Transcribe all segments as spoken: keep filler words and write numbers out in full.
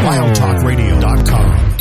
wild talk radio dot com.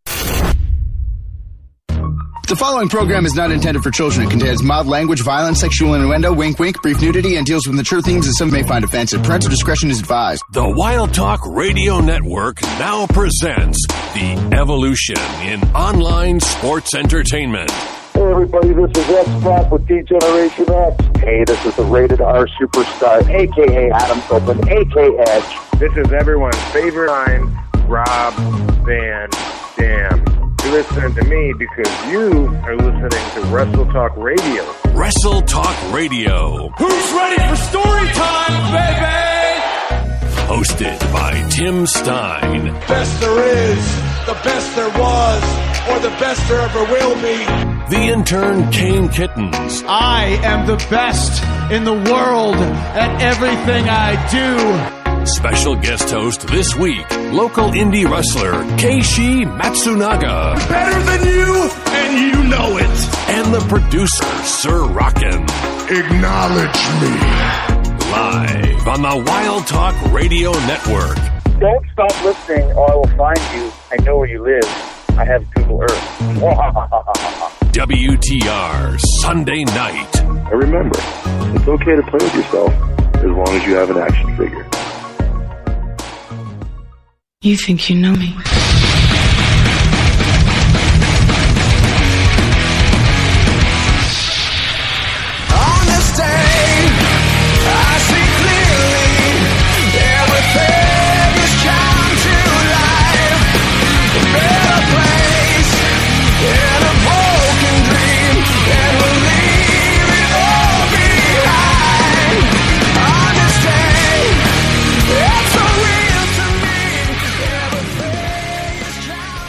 The following program is not intended for children. It contains mild language, violence, sexual innuendo, wink wink, brief nudity, and deals with mature themes that some may find offensive. Parental discretion is advised. The Wild Talk Radio Network now presents The Evolution in Online Sports Entertainment. Hey everybody, this is X-Pac with D-Generation X. Hey, this is the Rated R Superstar, a k a. Adam Copeland, a k a. Edge. This is everyone's favorite line, Rob Van Dam. You're listening to me because you are listening to Wrestle Talk Radio. Wrestle Talk Radio. Who's ready for story time, baby? Hosted by Tim Stein. Best there is, the best there was, or the best there ever will be. The intern Kane Kittens. I am the best in the world at everything I do. Special guest host this week, local indie wrestler Keishi Matsunaga. Better than you, and you know it. And the producer, Sir Rockin'. Acknowledge me. Live on the Wild Talk Radio Network. Don't stop listening or I will find you. I know where you live. I have Google Earth. W T R Sunday night. And remember, it's okay to play with yourself as long as you have an action figure. You think you know me? On this day, I see clearly everything has come to life. A better place in a broken dream, and we'll leave it all behind. On this day, it's so real to me. Everything has come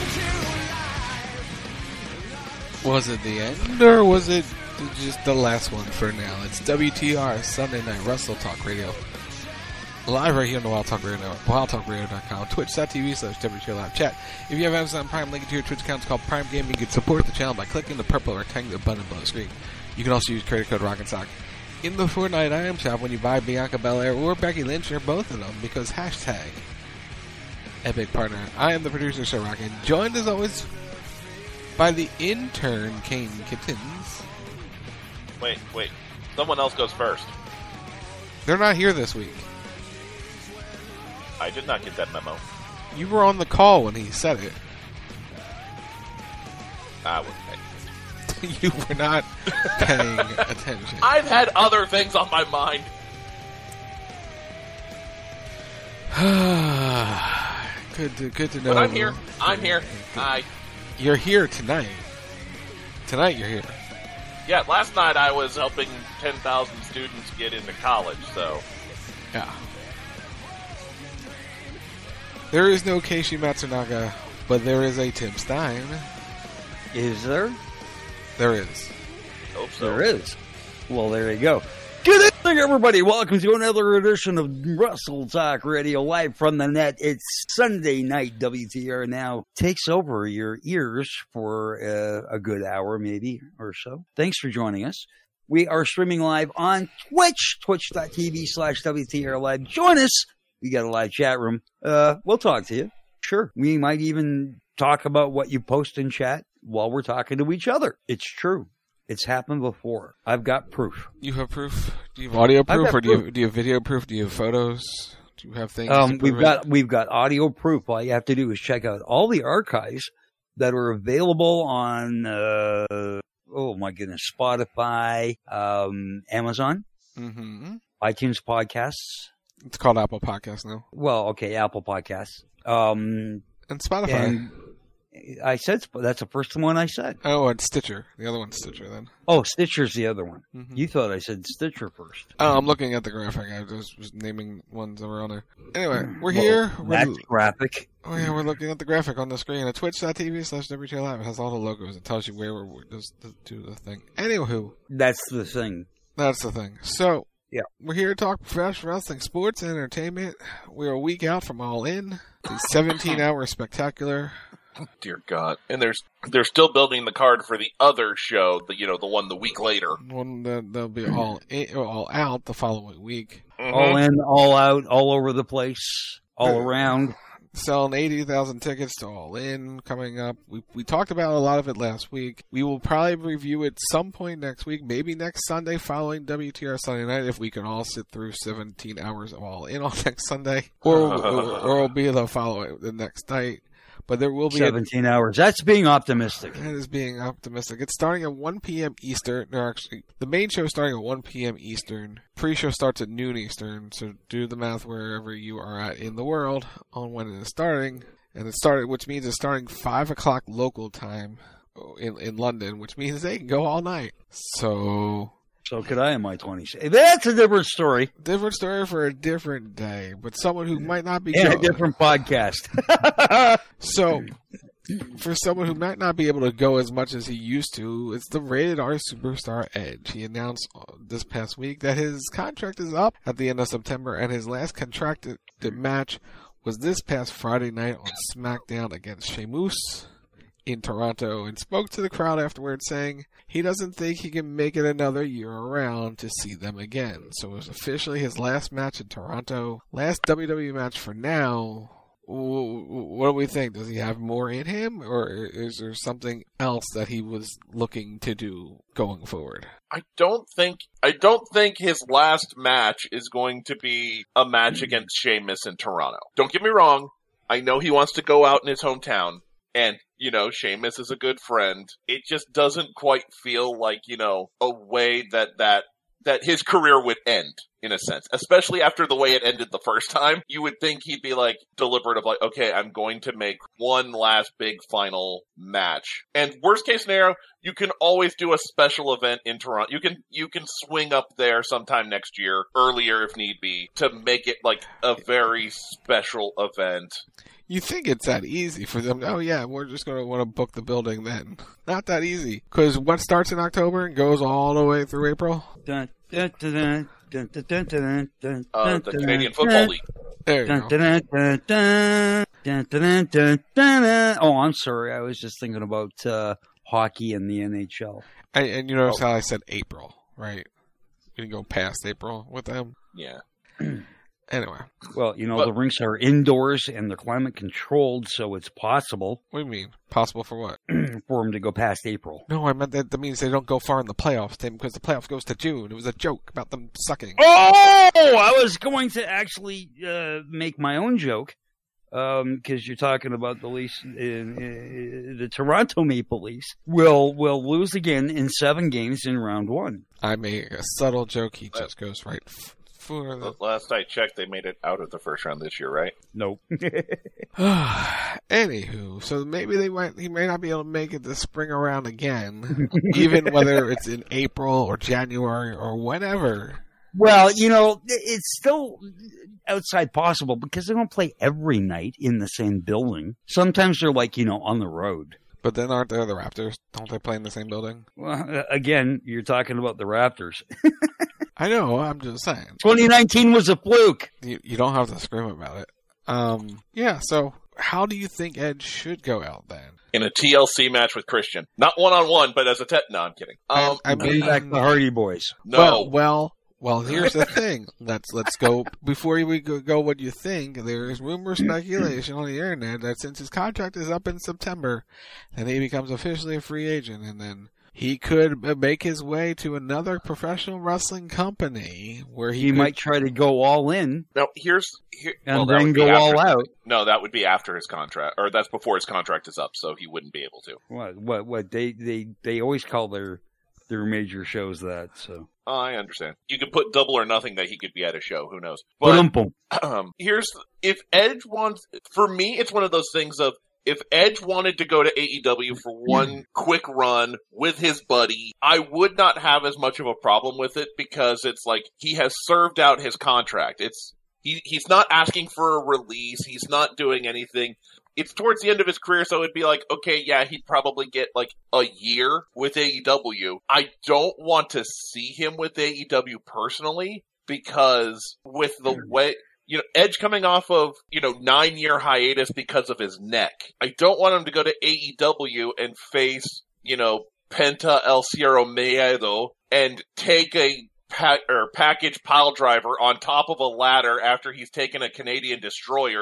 to life. Was it the end, or was it just the last one for now? It's W T R Sunday Night Wrestle Talk Radio. Live right here on the Wild Talk Radio Network, wild talk radio dot com, twitch.tv slash WTR Live Chat. If you have Amazon Prime, link it to your Twitch account. It's called Prime Gaming. You can support the channel by clicking the purple rectangular button below the screen. You can also use credit code RockinSock in the Fortnite item shop when you buy Bianca Belair or Becky Lynch or both of them, because hashtag Epic Partner. I am the producer, Sir Rockin', joined as always by the intern, Kane Kittens. Wait, wait. Someone else goes first. They're not here this week. I did not get that memo. You were on the call when he said it. I wasn't paying attention. You were not paying attention. I've had other things on my mind. good, to, good to know. But I'm here. I'm here. I. You're here tonight. Tonight you're here. Yeah, last night I was helping ten thousand students get into college, so. Yeah. There is no Keishi Matsunaga, but there is a Tim Stein. Is there? There is. Hope so. There is. Well, there you go. Good evening, everybody. Welcome to another edition of Wrestle Talk Radio, live from the net. It's Sunday night. W T R now takes over your ears for uh, a good hour, maybe, or so. Thanks for joining us. We are streaming live on Twitch, twitch.tv slash WTR Live. Join us. We got a live chat room. Uh, we'll talk to you. Sure. We might even talk about what you post in chat while we're talking to each other. It's true. It's happened before. I've got proof. You have proof? Do you have audio proof, or do proof. you, do you have video proof? Do you have photos? Do you have things? Um, to we've prove got it? we've got audio proof. All you have to do is check out all the archives that are available on uh, oh my goodness, Spotify, um, Amazon, mm-hmm. iTunes podcasts. It's called Apple Podcasts now. Well, okay, Apple Podcasts, um, and Spotify. And I said that's the first one I said. Oh, and Stitcher. The other one's Stitcher then. Oh, Stitcher's the other one. Mm-hmm. You thought I said Stitcher first. Oh, I'm looking at the graphic. I just was naming ones that were on there. Anyway, we're well, here. That's we're, graphic. Oh, yeah, we're looking at the graphic on the screen at twitch.tv slash WTR Live. It has all the logos. It tells you where we're just to do the thing. Anywho. That's the thing. That's the thing. So, yeah, we're here to talk professional wrestling, sports, and entertainment. We're a week out from All In, the seventeen-hour spectacular. Dear God. And there's they're still building the card for the other show, the you know, the one the week later. One that they'll be all in, all out the following week. Mm-hmm. All in, all out, all over the place, all around. selling eighty thousand tickets to All In coming up. We we talked about a lot of it last week. We will probably review it some point next week, maybe next Sunday following W T R Sunday night if we can all sit through seventeen hours of All In on next Sunday, or or, or it'll be the following the next night. But there will be seventeen a, hours. That's being optimistic. That is being optimistic. It's starting at one p.m. Eastern. No, actually, the main show is starting at one p.m. Eastern. Pre-show starts at noon Eastern. So do the math wherever you are at in the world on when it is starting. And it started, which means it's starting five o'clock local time in in London, which means they can go all night. So. So could I in my twenties. That's a different story. Different story for a different day, but someone who might not be... And go- a different podcast. So, for someone who might not be able to go as much as he used to, it's the Rated R Superstar Edge. He announced this past week that his contract is up at the end of September, and his last contracted match was this past Friday night on SmackDown against Sheamus in Toronto, and spoke to the crowd afterwards saying he doesn't think he can make it another year around to see them again. So it was officially his last match in Toronto, last W W E match for now. What do we think? Does he have more in him, or is there something else that he was looking to do going forward? I don't think I don't think his last match is going to be a match against Sheamus in Toronto. Don't get me wrong. I know he wants to go out in his hometown. And, you know, Sheamus is a good friend. It just doesn't quite feel like, you know, a way that, that, that his career would end, in a sense. Especially after the way it ended the first time. You would think he'd be, like, deliberate of, like, okay, I'm going to make one last big final match. And worst case scenario, you can always do a special event in Toronto. You can, you can swing up there sometime next year, earlier if need be, to make it, like, a very special event. You think it's that easy for them. Oh, yeah, we're just going to want to book the building then. Not that easy. Because what starts in October and goes all the way through April? Dun, dun, dun, dun, dun, dun, dun, dun, dun, uh, the Canadian Football League. There you go. Dun, dun, dun, dun, dun, dun, dun. Oh, I'm sorry. I was just thinking about uh, hockey and the N H L. And, and you notice oh. how I said April, right? We didn't go past April with them. Yeah. Anyway. Well, you know, but, the rinks are indoors and they're climate controlled, so it's possible. What do you mean? Possible for what? For them to go past April. No, I meant that that means they don't go far in the playoffs, Tim, because the playoffs goes to June. It was a joke about them sucking. Oh! I was going to actually uh, make my own joke, because um, you're talking about the Leafs, uh, uh, the Toronto Maple Leafs will will lose again in seven games in round one. I made a subtle joke. He just goes right f- for the... Last I checked, they made it out of the first round this year, right? Nope. Anywho, so maybe they might he may not be able to make it this spring around again, even whether it's in April or January or whatever. Well, you know, it's still outside possible because they don't play every night in the same building. Sometimes they're like, you know, on the road. But then aren't there the Raptors? Don't they play in the same building? Well, again, you're talking about the Raptors. I know, I'm just saying. twenty nineteen was a fluke. You, you don't have to scream about it. Um, yeah, so how do you think Edge should go out then? In a T L C match with Christian. Not one-on-one, but as a te- No, I'm kidding. Um, I, I Bring mean, back the Hardy Boys. No. Well, well, well, here's the thing. Let's let's go before we go, go what you think. There is rumor speculation on the internet that since his contract is up in September, then he becomes officially a free agent, and then he could make his way to another professional wrestling company where he, he could, might try to go all in. No, here's here, and well, that then would be go after, all out. No, that would be after his contract, or that's before his contract is up, so he wouldn't be able to. What? What? What? They they they always call their their major shows that. So. Oh, I understand. You could put Double or Nothing that he could be at a show. Who knows? But um, here's if Edge wants. For me, it's one of those things of if Edge wanted to go to A E W for one quick run with his buddy, I would not have as much of a problem with it because it's like he has served out his contract. It's he he's not asking for a release. He's not doing anything. It's towards the end of his career, so it'd be like, okay, yeah, he'd probably get like a year with A E W. I don't want to see him with A E W personally because with the way, you know, Edge coming off of, you know, nine year hiatus because of his neck. I don't want him to go to A E W and face, you know, Penta El Cierro Miedo and take a pa- or package pile driver on top of a ladder after he's taken a Canadian destroyer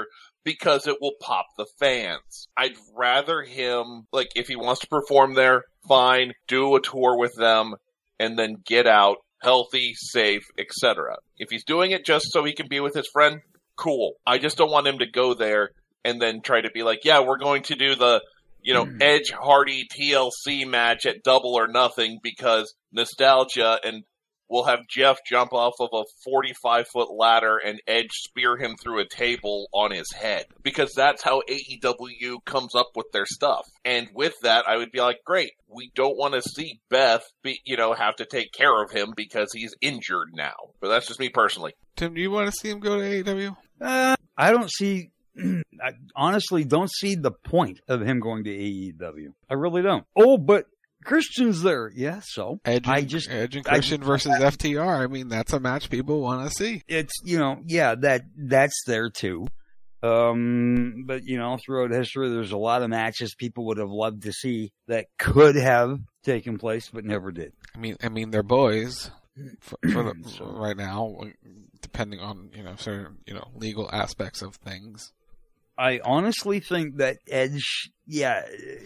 because it will pop the fans. I'd rather him, like, if he wants to perform there, fine, do a tour with them, and then get out healthy, safe, et cetera. If he's doing it just so he can be with his friend, cool. I just don't want him to go there and then try to be like, yeah, we're going to do the, you know, mm. Edge Hardy T L C match at Double or Nothing because nostalgia, and we'll have Jeff jump off of a forty-five foot ladder and Edge spear him through a table on his head. Because that's how A E W comes up with their stuff. And with that, I would be like, great, we don't want to see Beth, be, you know, have to take care of him because he's injured now. But that's just me personally. Tim, do you want to see him go to A E W? Uh, I don't see... I honestly don't see the point of him going to A E W. I really don't. Oh, but Christian's there. Yeah, so. Edge and, I just, Edge and Christian I, versus I, F T R. I mean, that's a match people want to see. It's, you know, yeah, that that's there too. Um, but, you know, throughout history, there's a lot of matches people would have loved to see that could have taken place, but never did. I mean, I mean, they're boys for, for the, so, right now, depending on, you know, certain, you know, legal aspects of things. I honestly think that Edge, yeah,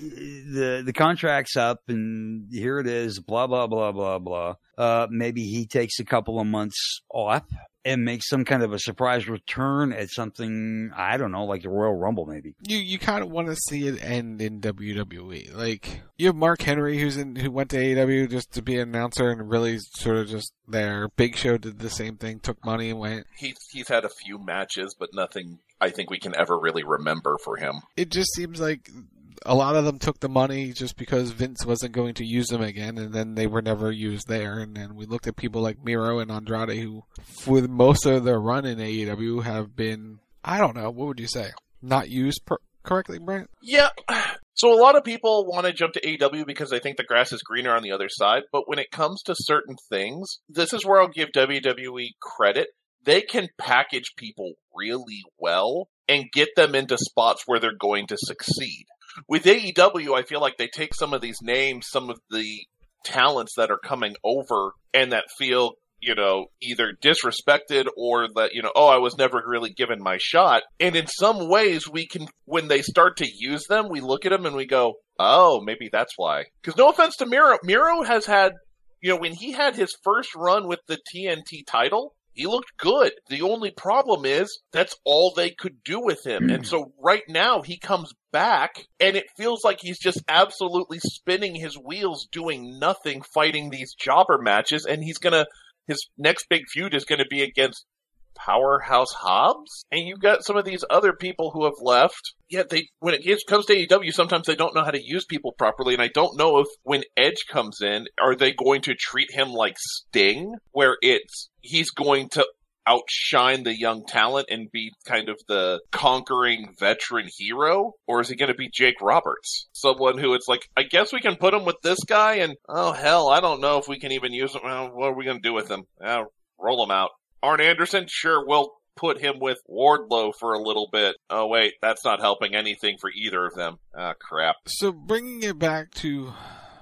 the the contract's up and here it is, blah, blah, blah, blah, blah. Uh, maybe he takes a couple of months off and makes some kind of a surprise return at something, I don't know, like the Royal Rumble maybe. You you kind of want to see it end in W W E. Like, you have Mark Henry who's in who went to A E W just to be an announcer and really sort of just there. Big Show did the same thing, took money and went. He's, he's had a few matches, but nothing I think we can ever really remember for him. It just seems like a lot of them took the money just because Vince wasn't going to use them again, and then they were never used there. And then we looked at people like Miro and Andrade, who, for most of their run in A E W, have been, I don't know, what would you say? Not used per- correctly, Brent? Yeah. So a lot of people want to jump to A E W because they think the grass is greener on the other side, but when it comes to certain things, this is where I'll give W W E credit. They can package people really well and get them into spots where they're going to succeed. With A E W, I feel like they take some of these names, some of the talents that are coming over and that feel, you know, either disrespected or that, you know, oh, I was never really given my shot. And in some ways, we can, when they start to use them, we look at them and we go, oh, maybe that's why. Because no offense to Miro, Miro has had, you know, when he had his first run with the T N T title, he looked good. The only problem is that's all they could do with him. And so right now he comes back and it feels like he's just absolutely spinning his wheels doing nothing, fighting these jobber matches. And he's going to, his next big feud is going to be against Powerhouse Hobbs. And you've got some of these other people who have left. Yeah, they, when it gets, comes to A E W, sometimes they don't know how to use people properly. And I don't know if when Edge comes in, are they going to treat him like Sting, where it's, he's going to outshine the young talent and be kind of the conquering veteran hero? Or is he going to be Jake Roberts? Someone who it's like, I guess we can put him with this guy and, oh hell, I don't know if we can even use him. Well, what are we going to do with him? Uh, roll him out. Arn Anderson? Sure, we'll put him with Wardlow for a little bit. Oh wait, that's not helping anything for either of them. Ah, crap. So bringing it back to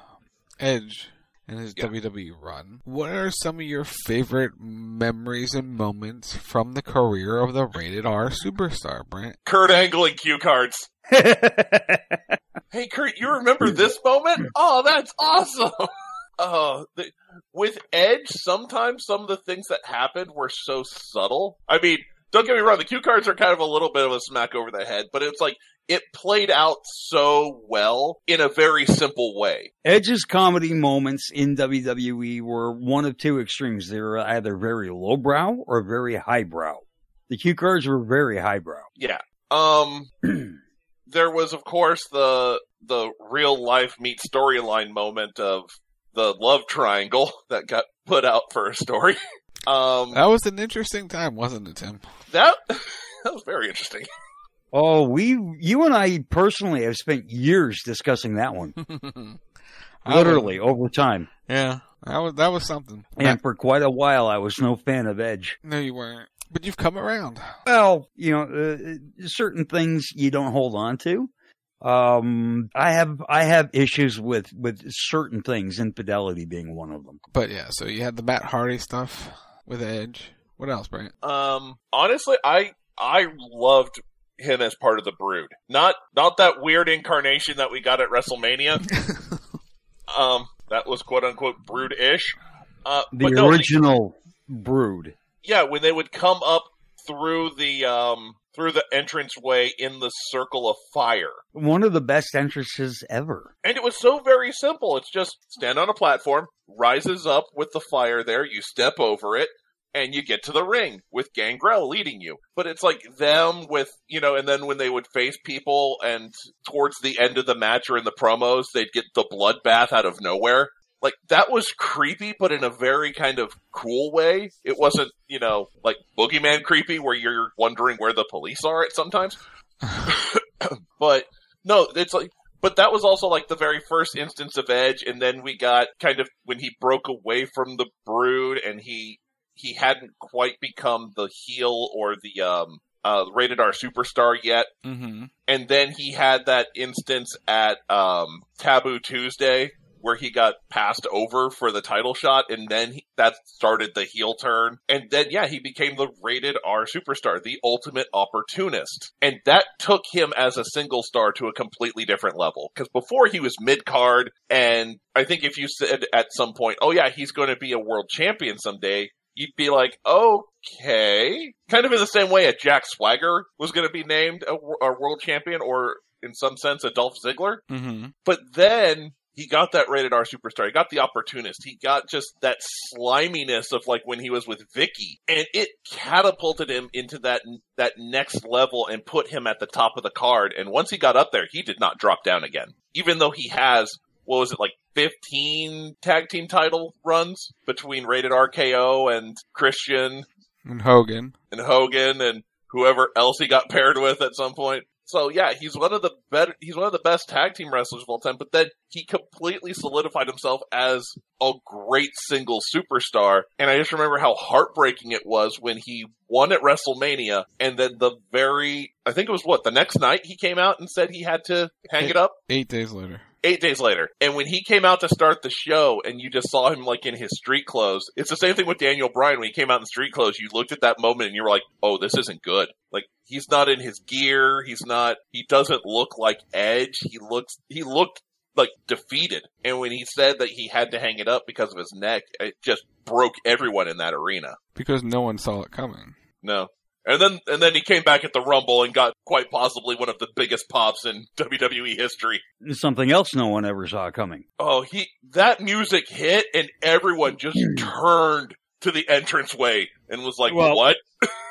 Edge and his yeah. W W E run, what are some of your favorite memories and moments from the career of the Rated R Superstar, Brent? Kurt Angle and cue cards. Hey Kurt, you remember this moment? Oh, that's awesome! Oh, the, with Edge, sometimes some of the things that happened were so subtle. I mean, don't get me wrong, the cue cards are kind of a little bit of a smack over the head, but it's like, it played out so well in a very simple way. Edge's comedy moments in W W E were one of two extremes. They were either very lowbrow or very highbrow. The cue cards were very highbrow. Yeah. Um, there was, of course, the the real life meet storyline moment of the love triangle that got put out for a story. Um, that was an interesting time, wasn't it, Tim? That that was very interesting. Oh, we, you and I personally have spent years discussing that one. Literally, over time. Yeah, that was that was something. And for quite a while, I was no fan of Edge. No, you weren't. But you've come around. Well, you know, uh, certain things you don't hold on to. Um, I have I have issues with, with certain things, infidelity being one of them. But yeah, so you had the Matt Hardy stuff with Edge. What else, Brent? Um, honestly, I I loved him as part of the Brood. Not not that weird incarnation that we got at WrestleMania. um, that was quote unquote Brood-ish. Uh, the but no, original the, Brood. Yeah, when they would come up through the um through the entranceway in the circle of fire. One of the best entrances ever. And it was so very simple. It's just stand on a platform, rises up with the fire there, you step over it, and you get to the ring with Gangrel leading you. But it's like them with, you know, and then when they would face people and towards the end of the match or in the promos, they'd get the bloodbath out of nowhere. Like, that was creepy, but in a very kind of cool way. It wasn't, you know, like Boogeyman creepy where you're wondering where the police are at sometimes. But, no, it's like, but that was also like the very first instance of Edge, and then we got kind of when he broke away from the Brood and he he hadn't quite become the heel or the um uh Rated R Superstar yet. Mm-hmm. And then he had that instance at um Taboo Tuesday where he got passed over for the title shot, and then he, that started the heel turn. And then, yeah, he became the Rated R Superstar, the ultimate opportunist. And that took him as a single star to a completely different level. Because before he was mid-card, and I think if you said at some point, oh yeah, he's going to be a world champion someday, you'd be like, okay. Kind of in the same way a Jack Swagger was going to be named a, a world champion, or in some sense a Dolph Ziggler. Mm-hmm. But then he got that Rated R Superstar. He got the opportunist. He got just that sliminess of like when he was with Vicky, and it catapulted him into that that next level and put him at the top of the card. And once he got up there, he did not drop down again. Even though he has, what was it, like fifteen tag team title runs between Rated R K O and Christian and Hogan and Hogan and whoever else he got paired with at some point. So yeah, he's one of the better, he's one of the best tag team wrestlers of all time, but then he completely solidified himself as a great single superstar. And I just remember how heartbreaking it was when he won at WrestleMania, and then the very, I think it was what, the next night he came out and said he had to hang eight, it up? Eight days later. Eight days later. And when he came out to start the show and you just saw him like in his street clothes, it's the same thing with Daniel Bryan. When he came out in street clothes, you looked at that moment and you were like, oh, this isn't good. Like, he's not in his gear. He's not, he doesn't look like Edge. He looks, he looked like defeated. And when he said that he had to hang it up because of his neck, it just broke everyone in that arena. Because no one saw it coming. No. And then and then he came back at the Rumble and got quite possibly one of the biggest pops in W W E history. Something else no one ever saw coming. Oh, he that music hit and everyone just turned to the entranceway and was like, well, what?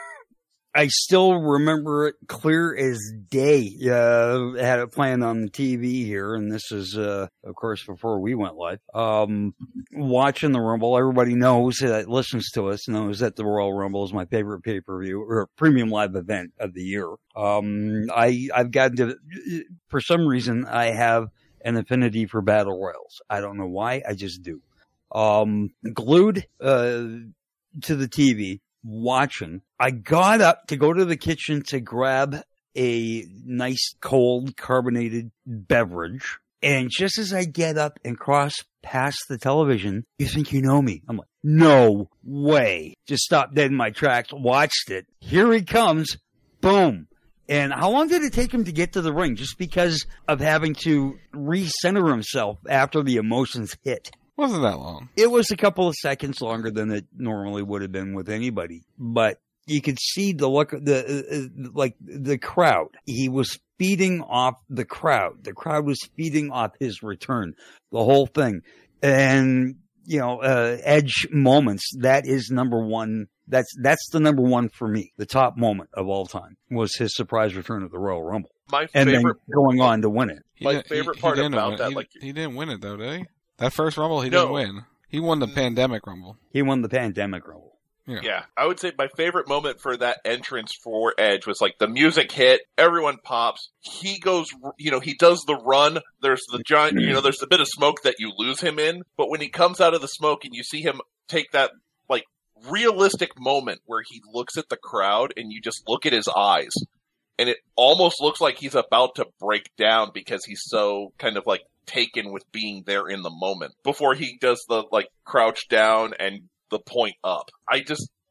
I still remember it clear as day. Uh, I had it playing on T V here, and this is, uh, of course, before we went live. Um, watching the Rumble, everybody knows that listens to us knows that the Royal Rumble is my favorite pay-per-view or premium live event of the year. Um, I, I've gotten to, for some reason, I have an affinity for battle royals. I don't know why, I just do. Um, glued, uh, to the T V. Watching, I got up to go to the kitchen to grab a nice cold carbonated beverage. And just as I get up and cross past the television, you think you know me. I'm like, no way. Just stopped dead in my tracks, watched it. Here he comes. Boom. And how long did it take him to get to the ring? Just because of having to recenter himself after the emotions hit. Wasn't that long. It was a couple of seconds longer than it normally would have been with anybody. But you could see the look, the uh, like the crowd. He was feeding off the crowd. The crowd was feeding off his return. The whole thing. And, you know, uh, Edge moments, that is number one. That's, that's the number one for me. The top moment of all time was his surprise return at the Royal Rumble. My and favorite, then going on to win it. My favorite he, part he about win. that, he, like he didn't win it though, did he? That first Rumble, he no. didn't win. He won the Pandemic Rumble. He won the Pandemic Rumble. Yeah. yeah, I would say my favorite moment for that entrance for Edge was like the music hit, everyone pops, he goes, you know, he does the run, there's the giant, you know, there's the bit of smoke that you lose him in, but when he comes out of the smoke and you see him take that, like, realistic moment where he looks at the crowd and you just look at his eyes, and it almost looks like he's about to break down because he's so kind of like taken with being there in the moment before he does the like crouch down and the point up. I just,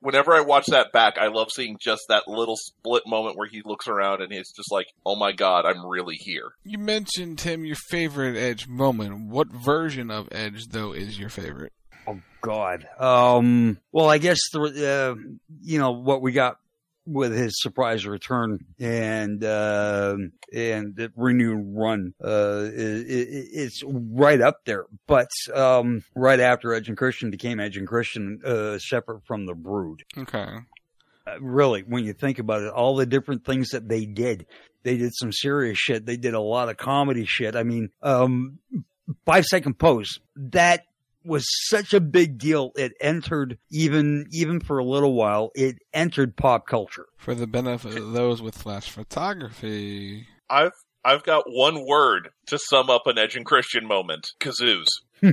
whenever I watch that back, I love seeing just that little split moment where he looks around and he's just like, oh my god, I'm really here. You mentioned, Tim, your favorite Edge moment. What version of Edge, though, is your favorite? Oh, God. Um, well, I guess, the, uh, you know, what we got with his surprise return and uh, and the renewed run, uh, it, it, it's right up there. But um, right after Edge and Christian became Edge and Christian, uh, separate from the Brood. Okay. Uh, really, when you think about it, all the different things that they did, they did some serious shit. They did a lot of comedy shit. I mean, um, Five Second Pose, that was such a big deal. It entered, even even for a little while, it entered pop culture. For the benefit of those with flash photography, I've I've got one word to sum up an Edge and Christian moment: kazoos.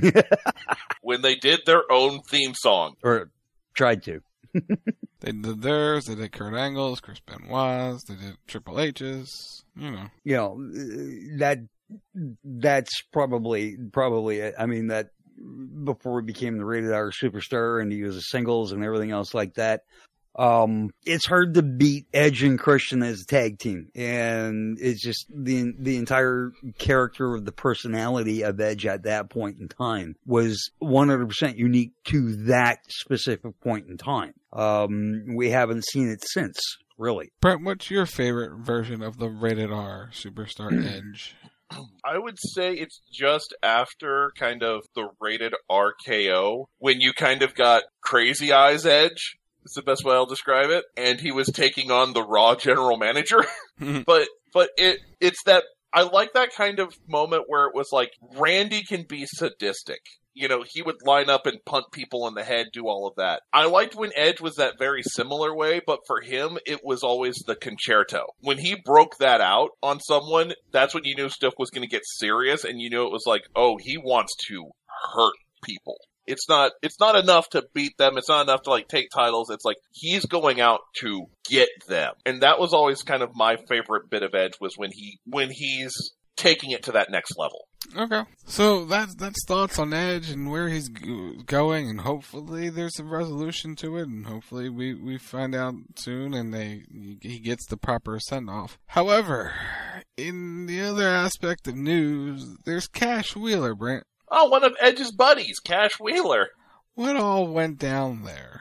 When they did their own theme song, or tried to. They did theirs. They did Kurt Angle's, Chris Benoit's. They did Triple H's. You know, you know that that's probably probably. I mean that. Before he became the Rated R Superstar and he was a singles and everything else like that. Um, it's hard to beat Edge and Christian as a tag team. And it's just the, the entire character of the personality of Edge at that point in time was one hundred percent unique to that specific point in time. Um, we haven't seen it since, really. Brent, what's your favorite version of the Rated R Superstar Edge? I would say it's just after kind of the Rated R K O, when you kind of got Crazy Eyes Edge, is the best way I'll describe it, and he was taking on the Raw general manager. but but it it's that, I like that kind of moment where it was like, Randy can be sadistic. You know, he would line up and punt people in the head, do all of that. I liked when Edge was that very similar way, but for him, it was always the concerto. When he broke that out on someone, that's when you knew stuff was going to get serious, and you knew it was like, oh, he wants to hurt people. It's not, it's not enough to beat them. It's not enough to, like, take titles. It's like, he's going out to get them. And that was always kind of my favorite bit of Edge, was when he, when he's taking it to that next level. Okay. So that's that's thoughts on Edge and where he's going, and hopefully there's a resolution to it, and hopefully we, we find out soon and they he gets the proper send-off. However, in the other aspect of news, there's Cash Wheeler, Brent. Oh, one of Edge's buddies, Cash Wheeler. What all went down there?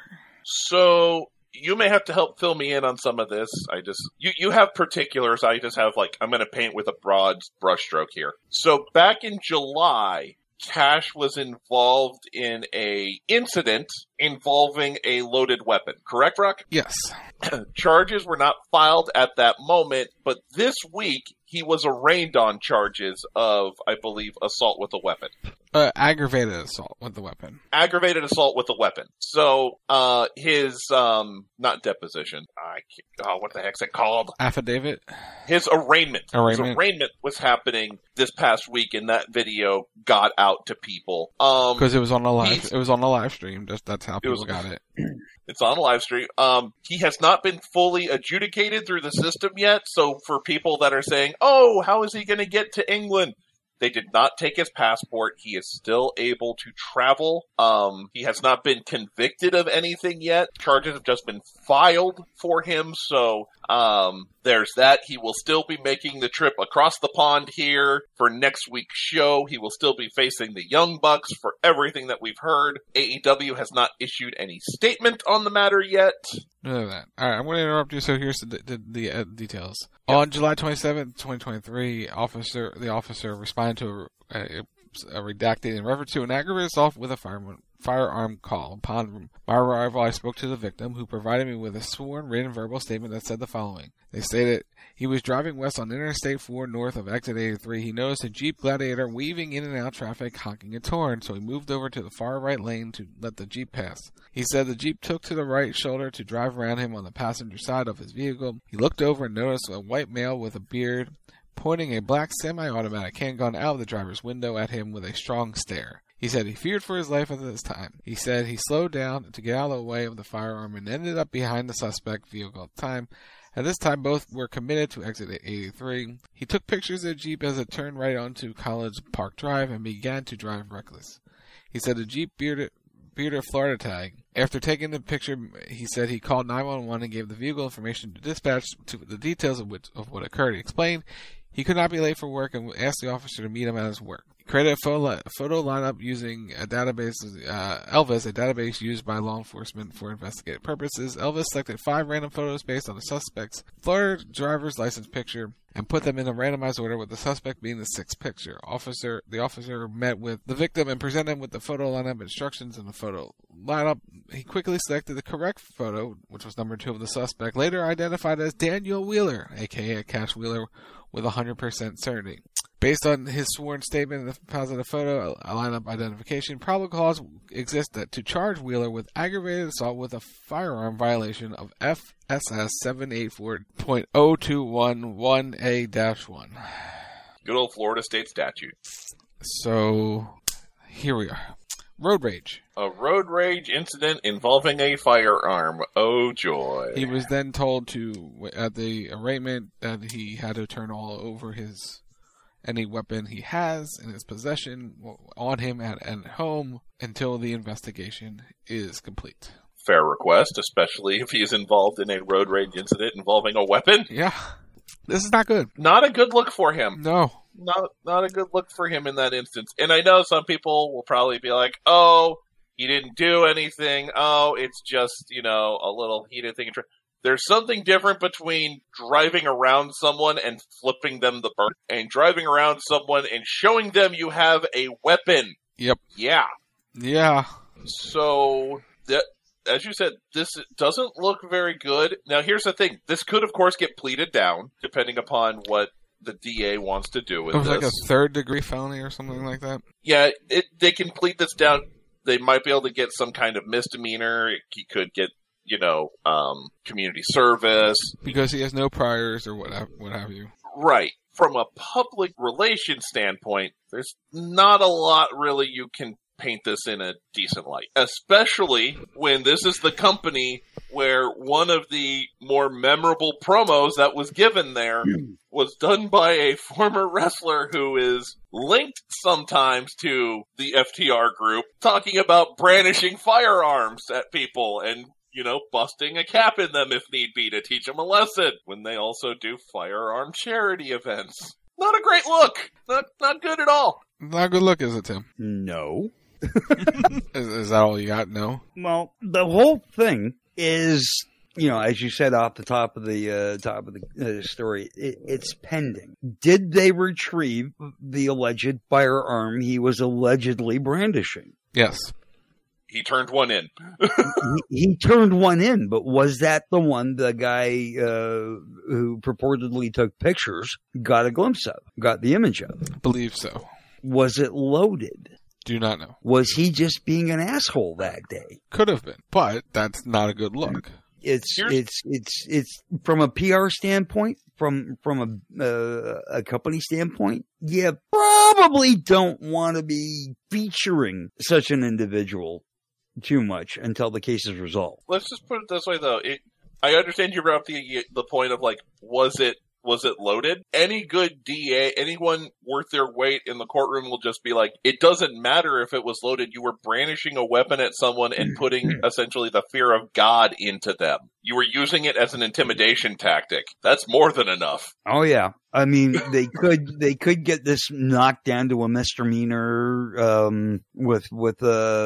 So, you may have to help fill me in on some of this. I just, you, you have particulars. I just have, like, I'm going to paint with a broad brushstroke here. So back in July, Cash was involved in a incident involving a loaded weapon. Correct, Rock? Yes. Charges were not filed at that moment, but this week he was arraigned on charges of, I believe, assault with a weapon. Uh, aggravated assault with a weapon. Aggravated assault with a weapon. So, uh, his, um, not deposition. I can't, oh, what the heck's it called? Affidavit? His arraignment. Arraignment. His arraignment was happening this past week, and that video got out to people. Um, because it was on a live, it was on a live stream. Just, that's how people was, got it. It's on a live stream. Um, he has not been fully adjudicated through the system yet. So for people that are saying, oh, how is he going to get to England? They did not take his passport. He is still able to travel. Um, he has not been convicted of anything yet. Charges have just been filed for him. So, um, there's that. He will still be making the trip across the pond here for next week's show. He will still be facing the Young Bucks for everything that we've heard. A E W has not issued any statement on the matter yet. None of that. All right, I'm going to interrupt you. So here's the the, the uh, details. Yep. On July twenty-seventh, twenty twenty-three, officer the officer responded to a, a, a redacted in reference to an aggravated assault with a firearm firearm call. Upon my arrival, I spoke to the victim, who provided me with a sworn written verbal statement that said the following. They stated he was driving west on Interstate four north of Exit eighty-three. He noticed a Jeep Gladiator weaving in and out traffic, honking its horn, so he moved over to the far right lane to let the Jeep pass. He said the Jeep took to the right shoulder to drive around him on the passenger side of his vehicle. He looked over and noticed a white male with a beard pointing a black semi-automatic handgun out of the driver's window at him with a strong stare. He said he feared for his life at this time. He said he slowed down to get out of the way of the firearm and ended up behind the suspect vehicle at the time. At this time, both were committed to Exit eighty-three. He took pictures of the Jeep as it turned right onto College Park Drive and began to drive reckless. He said the Jeep bearded computer Florida tag. After taking the picture, he said he called nine one one and gave the vehicle information to dispatch to the details of, which, of what occurred. He explained he could not be late for work and asked the officer to meet him at his work. He created a photo, photo lineup using a database, uh, Elvis, a database used by law enforcement for investigative purposes. Elvis selected five random photos based on the suspect's Florida driver's license picture and put them in a randomized order, with the suspect being the sixth picture. Officer, the officer met with the victim and presented him with the photo lineup instructions in the photo lineup. He quickly selected the correct photo, which was number two of the suspect, later identified as Daniel Wheeler, aka Cash Wheeler, with one hundred percent certainty. Based on his sworn statement and the positive photo a lineup identification, probable cause exists that to charge Wheeler with aggravated assault with a firearm violation of F S S seven eighty-four point oh two one one A dash one. Good old Florida state statute. So, here we are. Road rage. A road rage incident involving a firearm. Oh, joy. He was then told to, at the arraignment, that he had to turn all over his any weapon he has in his possession on him at, at home until the investigation is complete. Fair request, especially if he is involved in a road rage incident involving a weapon. Yeah. This is not good. Not a good look for him. No. Not not a good look for him in that instance. And I know some people will probably be like, oh, he didn't do anything. Oh, it's just, you know, a little heated thing. There's something different between driving around someone and flipping them the bird and driving around someone and showing them you have a weapon. Yep. Yeah. Yeah. So, that, as you said, this doesn't look very good. Now, here's the thing. This could, of course, get pleaded down, depending upon what the D A wants to do with it was this. Like a third-degree felony or something like that? Yeah, it, they can plead this down. They might be able to get some kind of misdemeanor. He could get, you know, um, community service. Because he has no priors or what have, what have you. Right. From a public relations standpoint, there's not a lot really you can paint this in a decent light. Especially when this is the company where one of the more memorable promos that was given there was done by a former wrestler who is linked sometimes to the F T R group, talking about brandishing firearms at people and, you know, busting a cap in them if need be to teach them a lesson, when they also do firearm charity events. Not a great look. Not not good at all. Not a good look, is it, Tim? No. is, is that all you got? No? Well, the whole thing is, you know, as you said off the top of the uh, top of the uh, story, it, it's pending. Did they retrieve the alleged firearm he was allegedly brandishing? Yes. He turned one in. he, he turned one in, but was that the one the guy uh, who purportedly took pictures got a glimpse of, got the image of? I believe so. Was it loaded? Do not know. Was he just being an asshole that day? Could have been, but that's not a good look. It's Here's... it's it's it's from a P R standpoint, from from a uh, a company standpoint. You probably don't want to be featuring such an individual too much until the case is resolved. Let's just put it this way, though. It, I understand you brought up the the point of like, was it was it loaded? Any good D A, anyone worth their weight in the courtroom will just be like, it doesn't matter if it was loaded. You were brandishing a weapon at someone and putting essentially the fear of God into them. You were using it as an intimidation tactic. That's more than enough. Oh yeah. I mean, they could they could get this knocked down to a misdemeanor um, with with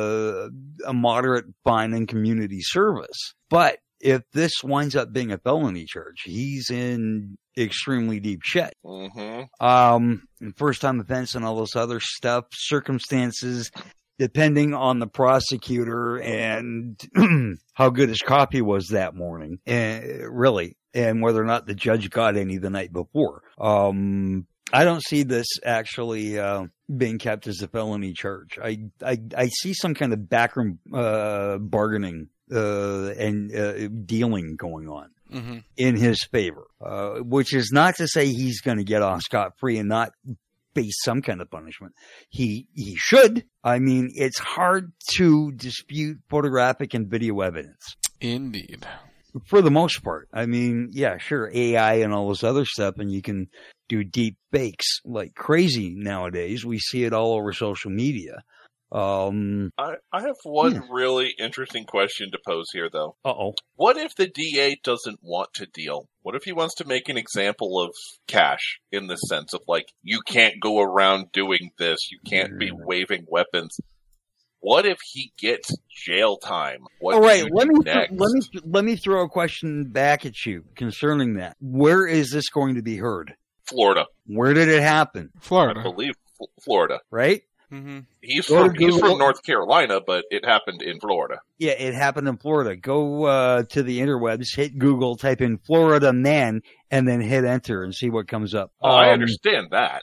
a, a moderate fine and community service. But if this winds up being a felony charge, he's in extremely deep shit. Mm-hmm. Um, first time offense and all this other stuff, circumstances, depending on the prosecutor and how good his copy was that morning, and really, and whether or not the judge got any the night before. Um, I don't see this actually uh, being kept as a felony charge. I I, I see some kind of backroom uh, bargaining uh, and uh, dealing going on. Mm-hmm. In his favor, uh, which is not to say he's going to get off scot-free and not face some kind of punishment. He he should. I mean, it's hard to dispute photographic and video evidence. Indeed. For the most part. I mean, yeah, sure, A I and all this other stuff, and you can do deep fakes like crazy nowadays. We see it all over social media. Um, I, I have one yeah. really interesting question to pose here, though. Uh-oh. What if the D A doesn't want to deal? What if he wants to make an example of Cash in the sense of, like, you can't go around doing this, you can't be waving weapons? What if he gets jail time? What All right, do let you me do next? let me let me throw a question back at you concerning that. Where is this going to be heard? Florida. Where did it happen? Florida. I believe F- Florida. Right? Mm-hmm. He's Go from to he's Google. from North Carolina, but it happened in Florida. Yeah, it happened in Florida. Go uh, to the interwebs, hit Google, type in Florida man, and then hit enter and see what comes up. Oh, I Um, understand that.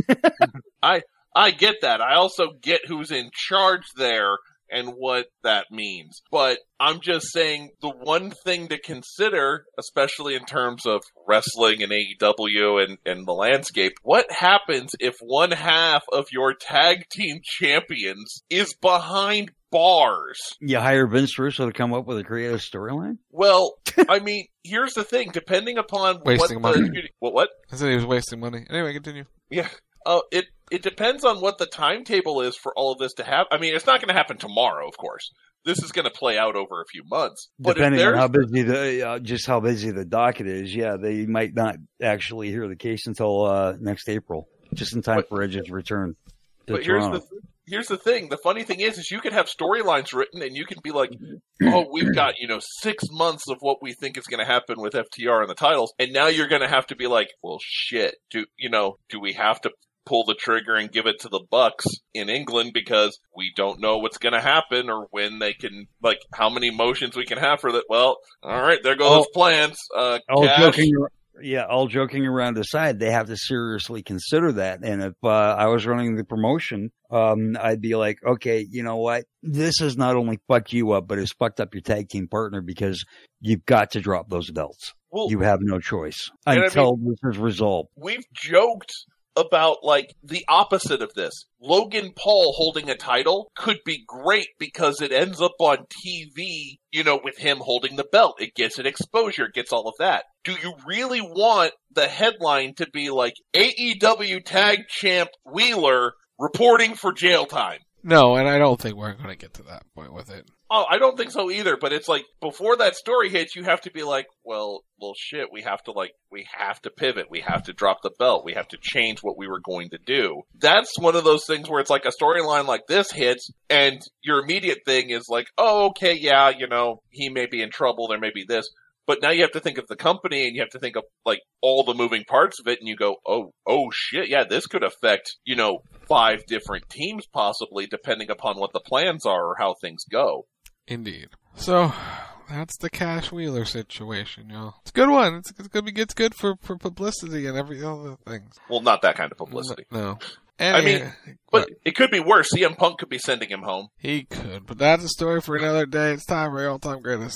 I I get that. I also get who's in charge there and what that means. But I'm just saying the one thing to consider, especially in terms of wrestling and A E W and, and the landscape, what happens if one half of your tag team champions is behind bars? You hire Vince Russo to come up with a creative storyline? Well, I mean, here's the thing. Depending upon Wasting what the... money. What? What? I said he was wasting money. Anyway, continue. Yeah. Uh, it it depends on what the timetable is for all of this to happen. I mean, it's not going to happen tomorrow, of course. This is going to play out over a few months. But Depending if on how busy the uh, just how busy the docket is, yeah, they might not actually hear the case until uh, next April, just in time but, for Edge's return to but here's Toronto. the th- here's the thing. The funny thing is, is you could have storylines written, and you can be like, "Oh, we've got you know six months of what we think is going to happen with F T R and the titles," and now you're going to have to be like, "Well, shit. Do you know? Do we have to pull the trigger and give it to the Bucks in England because we don't know what's going to happen or when they can, like, how many motions we can have for that?" Well, all right, there go all, those plans. Uh, all Cash. joking, yeah, all joking around aside, they have to seriously consider that. And if uh, I was running the promotion, um, I'd be like, okay, you know what? This has not only fucked you up, but it's fucked up your tag team partner because you've got to drop those belts. Well, you have no choice and until I mean, this is resolved. We've joked about, like, the opposite of this. Logan Paul holding a title could be great because it ends up on T V, you know, with him holding the belt. It gets it exposure, it gets all of that. Do you really want the headline to be like, A E W Tag Champ Wheeler reporting for jail time? No, and I don't think we're going to get to that point with it. Oh, I don't think so either, but it's like, before that story hits, you have to be like, well, well, shit, we have to, like, we have to pivot, we have to drop the belt, we have to change what we were going to do. That's one of those things where it's like a storyline like this hits, and your immediate thing is like, oh, okay, yeah, you know, he may be in trouble, there may be this. But now you have to think of the company, and you have to think of, like, all the moving parts of it, and you go, oh, oh shit, yeah, this could affect, you know, five different teams possibly, depending upon what the plans are or how things go. Indeed. So, that's the Cash Wheeler situation, you know. It's a good one. It's, it's gonna be it's good for, for publicity and every other things. Well, not that kind of publicity. No. And I mean, but it could be worse. C M Punk could be sending him home. He could, but that's a story for another day. It's time for your all-time greatest.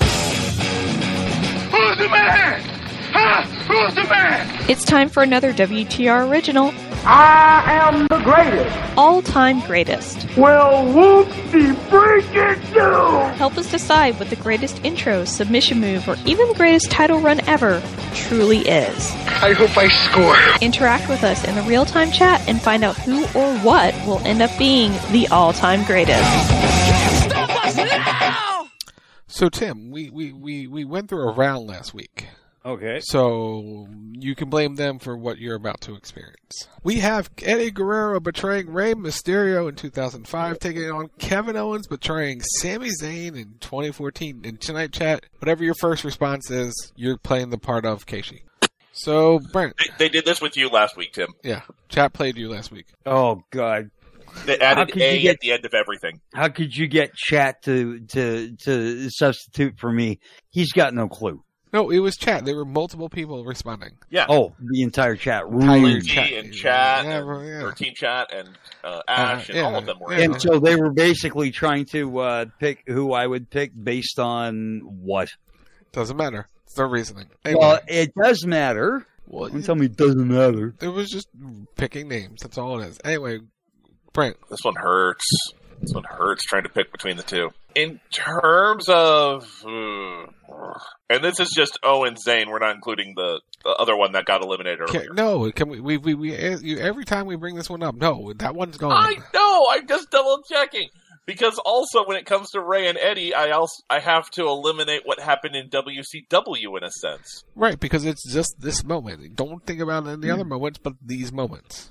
Who's the man? Huh? Who's the man? It's time for another W T R original. I am the greatest. All-time greatest. Well, whoop-de freaking do. Help us decide what the greatest intro, submission move, or even the greatest title run ever truly is. I hope I score. Interact with us in the real-time chat and find out who or what will end up being the all-time greatest. Stop us now! So, Tim, we, we, we, we went through a round last week. Okay. So, you can blame them for what you're about to experience. We have Eddie Guerrero betraying Rey Mysterio in two thousand five, taking on Kevin Owens betraying Sami Zayn in twenty fourteen. In tonight, chat, whatever your first response is, you're playing the part of Keishi. So, Brent. They, they did this with you last week, Tim. Yeah. Chat played you last week. Oh, God. They added A get, at the end of everything. How could you get chat to, to, to substitute for me? He's got no clue. No, it was chat. There were multiple people responding. Yeah. Oh, the entire chat room. Lindsay chat. and Chat, Yeah, and, yeah. or Team Chat, and uh, Ash, Uh, and yeah. all of them were. Yeah. in. And so they were basically trying to uh, pick who I would pick based on what? Doesn't matter. It's no reasoning. Anyway, Well, it does matter. well, Don't tell me it doesn't matter. it was just picking names. That's all it is. Anyway, Brent. This one hurts. This one hurts trying to pick between the two. In terms of... Uh, and this is just Owen Zayn. We're not including the, the other one that got eliminated earlier. Can, no, can we, we, we, we, you, every time we bring this one up, no, that one's gone. I know, I'm just double checking. Because also when it comes to Ray and Eddie, I also I have to eliminate what happened in W C W in a sense. Right, because it's just this moment. Don't think about any other moments, but these moments.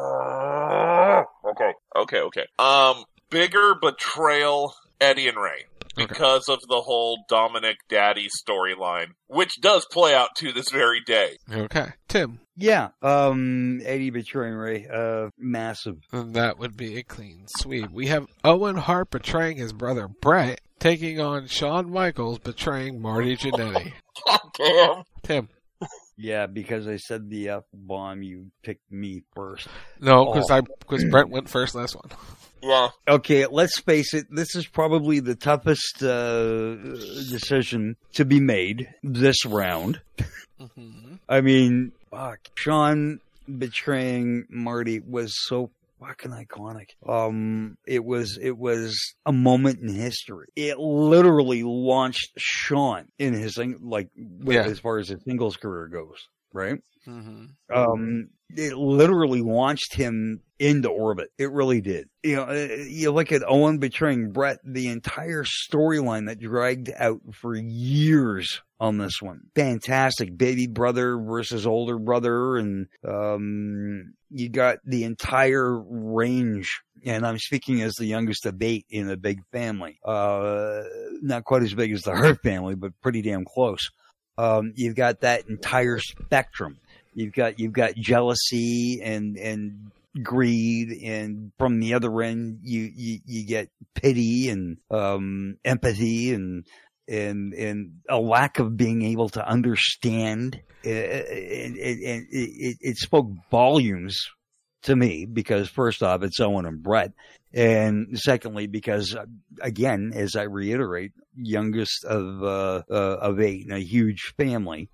Uh, okay, okay, okay. Um, bigger betrayal, Eddie and Ray. Because okay. of the whole Dominic Daddy storyline, which does play out to this very day. Okay. Tim. Yeah, um, Eddie betraying Ray, uh, massive. And that would be a clean sweep. We have Owen Hart betraying his brother Brett, taking on Shawn Michaels betraying Marty Jannetty. God damn. Tim. Yeah, because I said the F-bomb, you picked me first. No, because oh. I because Brett went first last one. Yeah. Okay, let's face it, this is probably the toughest uh, decision to be made this round. Mm-hmm. I mean, fuck, Shawn betraying Marty was so fucking iconic. Um, it was it was a moment in history. It literally launched Shawn in his like yeah. as far as his singles career goes, right? Mm-hmm. Um, it literally launched him into orbit. It really did. You know, you look at Owen betraying Brett, the entire storyline that dragged out for years on this one. Fantastic. Baby brother versus older brother. And, um, you got the entire range. And I'm speaking as the youngest of eight in a big family. Uh, not quite as big as the Hart family, but pretty damn close. Um, you've got that entire spectrum. You've got, you've got jealousy and, and greed, and from the other end, you, you, you get pity and, um, empathy and, and, and a lack of being able to understand. It, it, it, it, it spoke volumes to me because first off, it's Owen and Brett. And secondly, because again, as I reiterate, youngest of, uh, uh of eight in a huge family.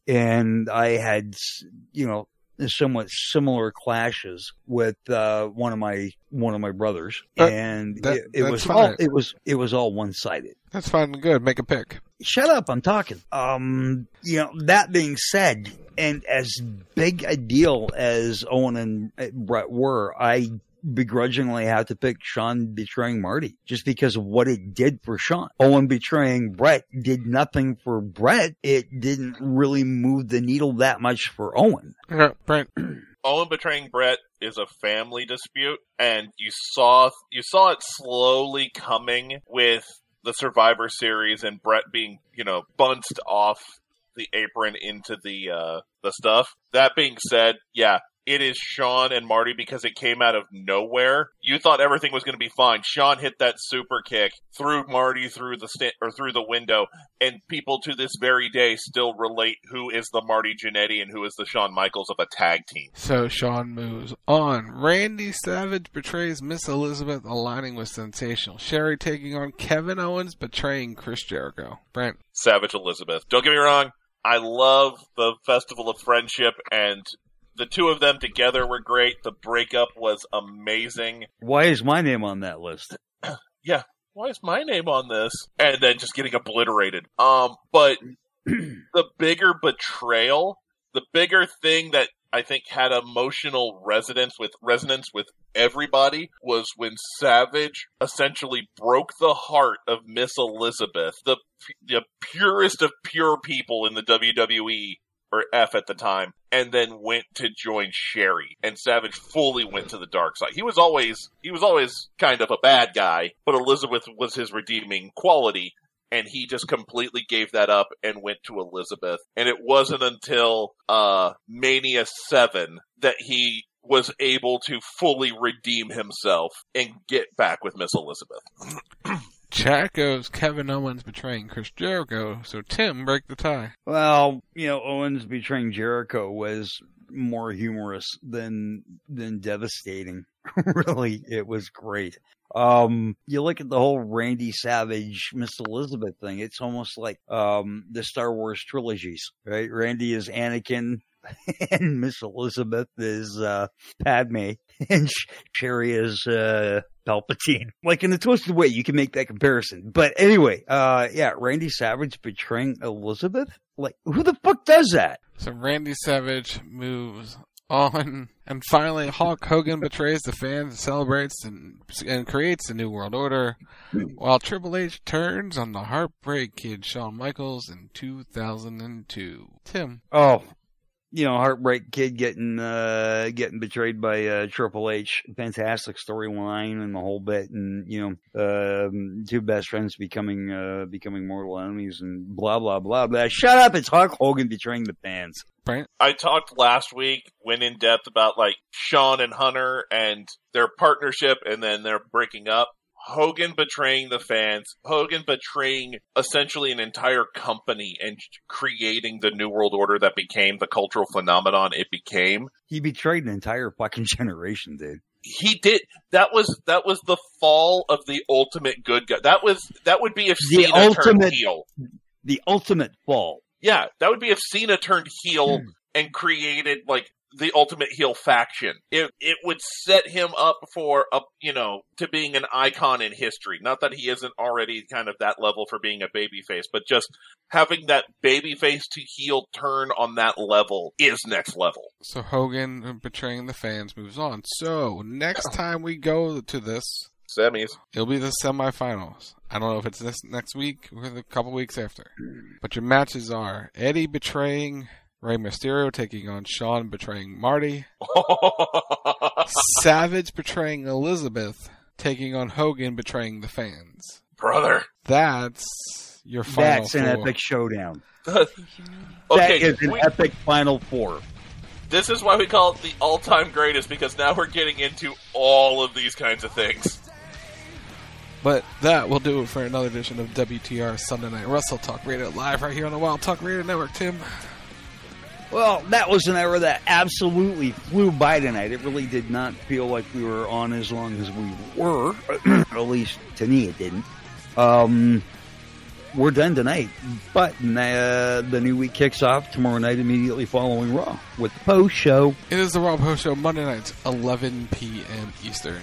And I had, you know, somewhat similar clashes with, uh, one of my, one of my brothers. And that, it, it was fine. all, it was, it was all one-sided. That's fine and good. Make a pick. Shut up. I'm talking. Um, you know, that being said, and as big a deal as Owen and Brett were, I begrudgingly have to pick Shawn betraying Marty just because of what it did for Shawn. Owen betraying Brett did nothing for Brett. It didn't really move the needle that much for Owen. Yeah, Brent. Owen betraying Brett is a family dispute, and you saw you saw it slowly coming with the Survivor Series and Brett being, you know, bunched off the apron into the uh the stuff. That being said, yeah, it is Shawn and Marty because it came out of nowhere. You thought everything was going to be fine. Shawn hit that super kick, threw Marty through the sta- or through the window, and people to this very day still relate who is the Marty Jannetty and who is the Shawn Michaels of a tag team. So Shawn moves on. Randy Savage betrays Miss Elizabeth, aligning with Sensational Sherry, taking on Kevin Owens, betraying Chris Jericho. Brent. Savage Elizabeth. Don't get me wrong. I love the Festival of Friendship, and the two of them together were great. The breakup was amazing. Why is my name on that list? Yeah, why is my name on this? And then just getting obliterated. Um, but the bigger betrayal, the bigger thing that I think had emotional resonance with resonance with everybody was when Savage essentially broke the heart of Miss Elizabeth, the the purest of pure people in the W W E, or F at the time, and then went to join Sherry. And Savage fully went to the dark side. He was always he was always kind of a bad guy, but Elizabeth was his redeeming quality, and he just completely gave that up and went to Elizabeth. And it wasn't until uh Mania seven that he was able to fully redeem himself and get back with Miss Elizabeth. Chat goes Kevin Owens betraying Chris Jericho, so Tim, break the tie. Well, you know, Owens betraying Jericho was more humorous than than devastating. Really, it was great. Um, you look at the whole Randy Savage, Miss Elizabeth thing, it's almost like um the Star Wars trilogies, right? Randy is Anakin, and Miss Elizabeth is uh Padme, and Sherry is uh Palpatine. Like in a twisted way, you can make that comparison. But anyway, uh, yeah, Randy Savage betraying Elizabeth? Like, who the fuck does that? So Randy Savage moves on, and finally Hulk Hogan betrays the fans, celebrates, and, and creates a new world order, while Triple H turns on the Heartbreak Kid Shawn Michaels in two thousand two. Tim. Oh, you know, Heartbreak Kid getting uh, getting betrayed by uh, Triple H. Fantastic storyline and the whole bit, and you know, um, two best friends becoming uh, becoming mortal enemies, and blah blah blah blah. Shut up! It's Hulk Hogan betraying the fans. Right. I talked last week, went in depth about like Shawn and Hunter and their partnership, and then their breaking up. Hogan betraying the fans, Hogan betraying essentially an entire company and creating the New World Order that became the cultural phenomenon it became. He betrayed an entire fucking generation, dude. He did. That was that was the fall of the ultimate good guy. That was that would be if The Cena ultimate, turned heel. The ultimate fall. Yeah, that would be if Cena turned heel and created like the ultimate heel faction. It it would set him up for a you know to being an icon in history. Not that he isn't already kind of that level for being a babyface, but just having that babyface to heel turn on that level is next level. So Hogan betraying the fans moves on. So next time we go to this semis, it'll be the semifinals. I don't know if it's this next week or a couple weeks after. But your matches are Eddie betraying Rey Mysterio, taking on Shawn betraying Marty. Savage betraying Elizabeth, taking on Hogan betraying the fans. Brother. That's your final That's an four. epic showdown. Okay, that is an we, epic final four. This is why we call it the all-time greatest, because now we're getting into all of these kinds of things. But that will do it for another edition of W T R Sunday Night Wrestle Talk Radio live right here on the Wild Talk Radio Network. Tim. Well, that was an era that absolutely flew by tonight. It really did not feel like we were on as long as we were. At least to me it didn't. Um, we're done tonight. But uh, the new week kicks off tomorrow night immediately following Raw with the post show. It is the Raw post show Monday nights, eleven p.m. Eastern.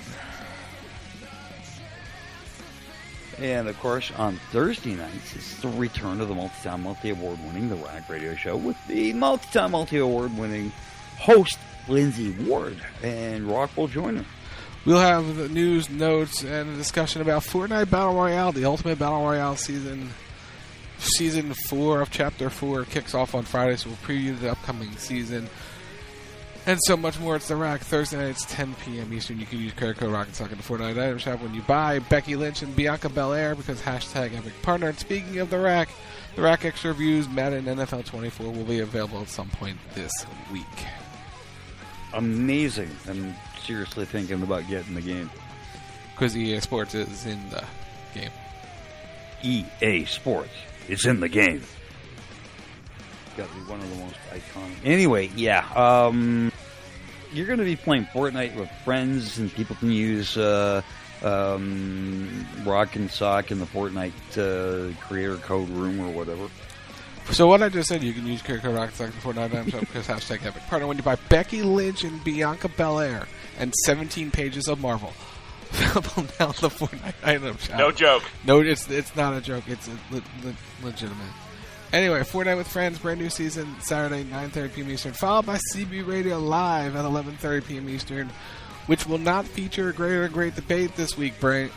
And, of course, on Thursday nights, it's the return of the multi-time, multi-award-winning The Rock Radio Show with the multi-time, multi-award-winning host, Lindsay Ward. And Rock will join her. We'll have the news, notes, and a discussion about Fortnite Battle Royale, the Ultimate Battle Royale season. Season four of Chapter four kicks off on Friday, so we'll preview the upcoming season. And so much more. It's The Rack. Thursday nights, ten p.m. Eastern. You can use credit code ROCK'n'SOCK at the Fortnite item shop when you buy Becky Lynch and Bianca Belair because hashtag Epic Partner. And speaking of The Rack, The Rack Extra Reviews, Madden N F L twenty-four will be available at some point this week. Amazing. I'm seriously thinking about getting the game. Because E A Sports is in the game. E A Sports is in the game. Got to be one of the most iconic. Anyway, yeah. Um, you're going to be playing Fortnite with friends, and people can use uh, um, Rock and Sock in the Fortnite uh, creator code room or whatever. So what I just said, you can use credit code ROCK'n'SOCK at the Fortnite item shop because hashtag Epic Partner when you buy Becky Lynch and Bianca Belair and seventeen pages of Marvel. Available now at the Fortnite item shop. No joke. No, it's it's not a joke. It's a le- le- legitimate. Anyway, Fortnite with Friends, brand new season, Saturday, nine thirty p.m. Eastern, followed by C B Radio Live at eleven thirty p.m. Eastern, which will not feature a great or great debate this week, Brent.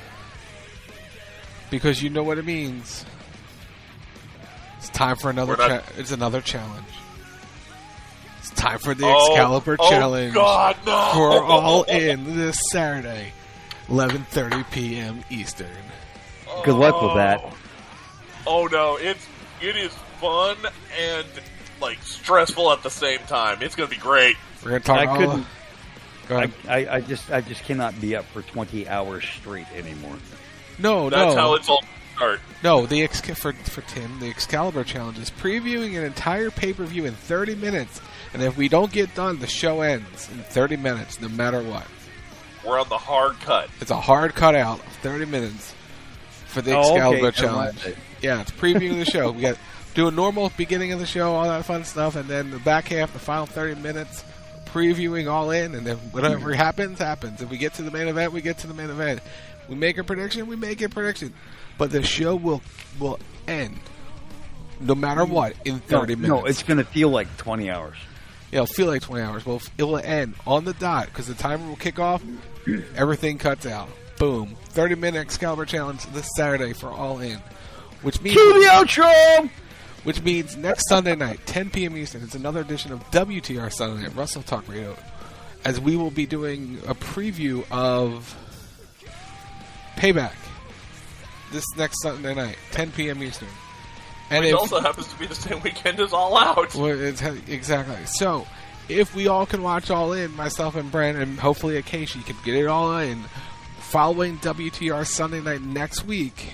Because you know what it means. It's time for another cha- It's another challenge. It's time for the oh, Excalibur oh challenge. God, no. For All In this Saturday, eleven thirty p.m. Eastern. Good luck with that. Oh no, it's it is fun and like stressful at the same time. It's going to be great. We're going to talk. I all couldn't. Go ahead. I, I, I just I just cannot be up for twenty hours straight anymore. No, That's no. how it's all start. No, the Ex- for for Tim, the Excalibur challenge is previewing an entire pay-per-view in thirty minutes, and if we don't get done, the show ends in thirty minutes, no matter what. We're on the hard cut. It's a hard cutout of thirty minutes for the Oh, Excalibur okay. challenge. Yeah, it's previewing the show. We got do a normal beginning of the show, all that fun stuff, and then the back half, the final thirty minutes, previewing All In, and then whatever happens, happens. If we get to the main event, we get to the main event. We make a prediction, we make a prediction. But the show will will end, no matter what, in thirty no, minutes. No, it's going to feel like twenty hours. Yeah, it'll feel like twenty hours. Well, it will end on the dot, because the timer will kick off, everything cuts out. Boom. thirty-minute Excalibur Challenge this Saturday for All In. Which means... Cue the outro! Which means next Sunday night, ten p.m. Eastern, it's another edition of W T R Sunday Night Wrestle Talk Radio, as we will be doing a preview of Payback this next Sunday night, ten p.m. Eastern. And Which if, also happens to be the same weekend as All Out. Well, it's, exactly. So, if we all can watch All In, myself and Brent, and hopefully Akeshi can get it all in, following W T R Sunday night next week,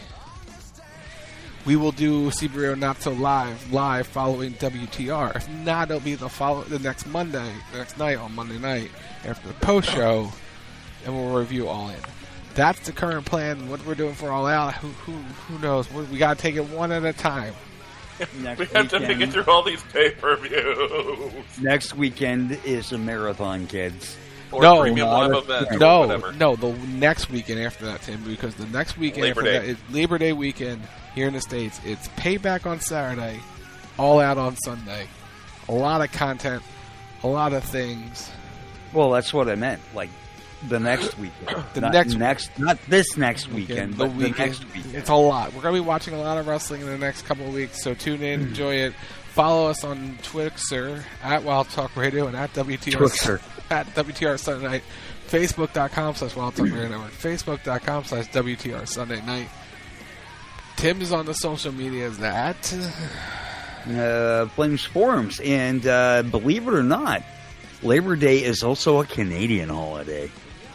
we will do Subaru Not So Live live following W T R. If not, it'll be the follow the next Monday, the next night on Monday night after the post show, and we'll review All In. That's the current plan. What we're doing for All Out, who who who knows? We, we got to take it one at a time. Next we have weekend, to make it through all these pay-per-views. Next weekend is a marathon, kids. Or no, premium live event. No, or whatever. no, the next weekend after that, Tim, because the next weekend Labor after Day. that is Labor Day weekend here in the States. It's Payback on Saturday, All Out on Sunday. A lot of content, a lot of things. Well, that's what I meant. Like the next weekend, the not next next, not this next weekend, weekend but the, weekend. the next weekend. It's a lot. We're gonna be watching a lot of wrestling in the next couple of weeks. So tune in, mm. enjoy it. Follow us on Twitter at Wild Talk Radio and at W T R Twitter. at W T R Sunday Night. Facebook.com slash Wild Talk Radio Network. Facebook.com slash W T R Sunday Night. Tim is on the social medias at uh, Flames Forums, and uh, believe it or not, Labor Day is also a Canadian holiday.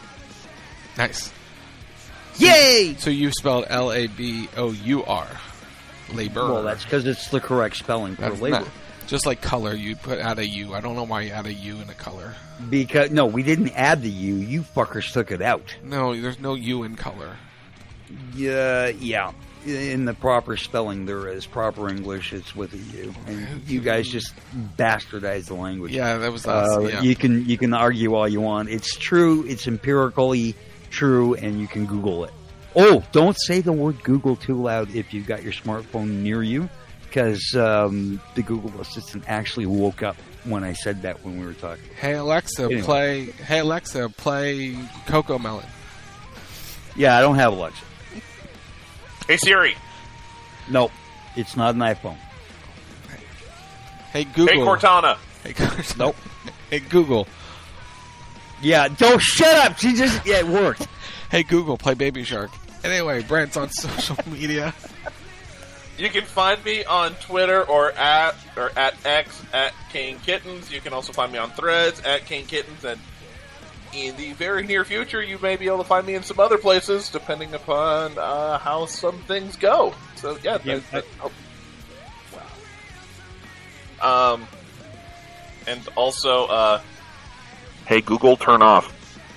Nice. Yay! So you spelled L A B O U R. Labor. Well, that's because it's the correct spelling for that's labor. Not, just like color, you put add a U. I don't know why you add a U in a color. Because no, we didn't add the U. You fuckers took it out. No, there's no U in color. Yeah, yeah. In the proper spelling, there is proper English. It's with a U, and you guys just bastardized the language. Yeah, that was us. Uh, yeah. You can you can argue all you want. It's true. It's empirically true, and you can Google it. Oh, don't say the word Google too loud if you've got your smartphone near you, because um, the Google Assistant actually woke up when I said that when we were talking. Hey Alexa, anyway. play. Hey Alexa, play Coco Melon. Yeah, I don't have Alexa. Hey Siri. Nope, it's not an iPhone. Hey Google. Hey Cortana. Hey Cortana. Nope. Hey Google. Yeah, don't shut up. She just yeah, it worked. Hey Google, play Baby Shark. Anyway, Brent's on social media. You can find me on Twitter or at or at X at Kane Kittens. You can also find me on Threads at Kane Kittens, and in the very near future, you may be able to find me in some other places, depending upon uh, how some things go. So yeah, yeah that, that, oh. wow. Um, and also, uh, hey Google, turn off.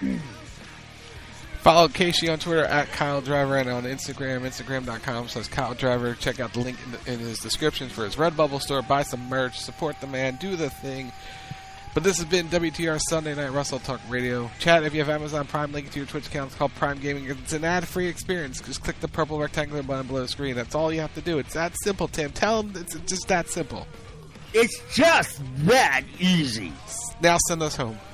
Follow Casey on Twitter at Kyle Driver and on Instagram, Instagram.com slash Kyle Driver. Check out the link in, the, in his description for his Redbubble store. Buy some merch, support the man, do the thing. But this has been W T R Sunday Night Wrestle Talk Radio. Chat, if you have Amazon Prime, link it to your Twitch account. It's called Prime Gaming. It's an ad-free experience. Just click the purple rectangular button below the screen. That's all you have to do. It's that simple, Tim. Tell them it's just that simple. It's just that easy. Now send us home.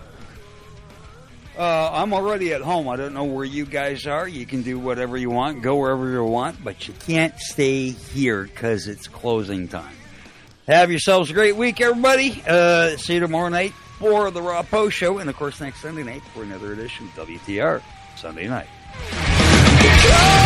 Uh, I'm already at home. I don't know where you guys are. You can do whatever you want, go wherever you want, but you can't stay here because it's closing time. Have yourselves a great week, everybody. Uh, see you tomorrow night for the Raw Post Show, and of course next Sunday night for another edition of W T R Sunday Night.